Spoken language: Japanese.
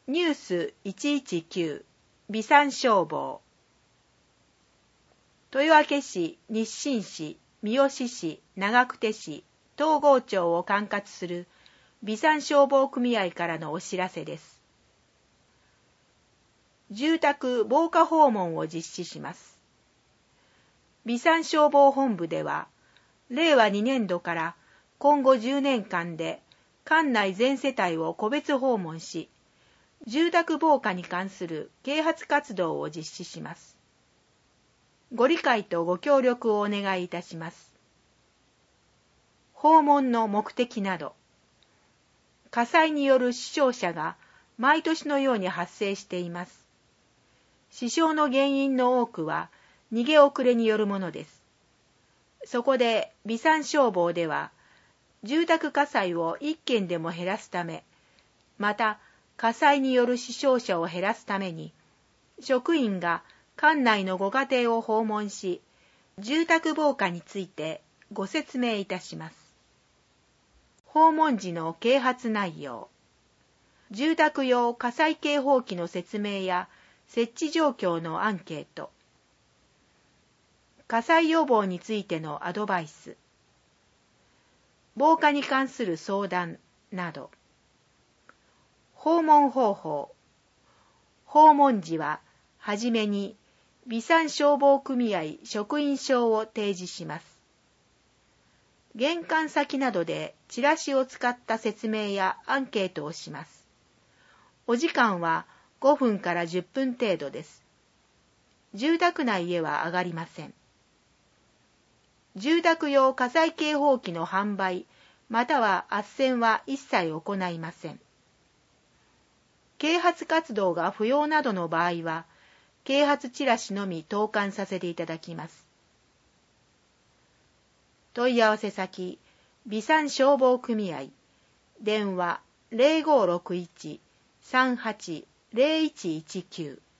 ニュース119備産消防。豊明市、日清市、三好市、長久手市、東郷町を管轄する備産消防組合からのお知らせです。住宅防火訪問を実施します。備産消防本部では、令和2年度から今後10年間で管内全世帯を個別訪問し、住宅防火に関する啓発活動を実施します。ご理解とご協力をお願いいたします。訪問の目的など、火災による死傷者が毎年のように発生しています。死傷の原因の多くは逃げ遅れによるものです。そこで備産消防では、住宅火災を1件でも減らすため、また火災による死傷者を減らすために、職員が管内のご家庭を訪問し、住宅防火についてご説明いたします。訪問時の啓発内容、住宅用火災警報器の説明や設置状況のアンケート、火災予防についてのアドバイス、防火に関する相談など。訪問方法。訪問時は、はじめに、備産消防組合職員証を提示します。玄関先などでチラシを使った説明やアンケートをします。お時間は5分から10分程度です。住宅内へは上がりません。住宅用火災警報器の販売、または斡旋は一切行いません。啓発活動が不要などの場合は、啓発チラシのみ投函させていただきます。問い合わせ先、備産消防組合、電話 0561-38-0119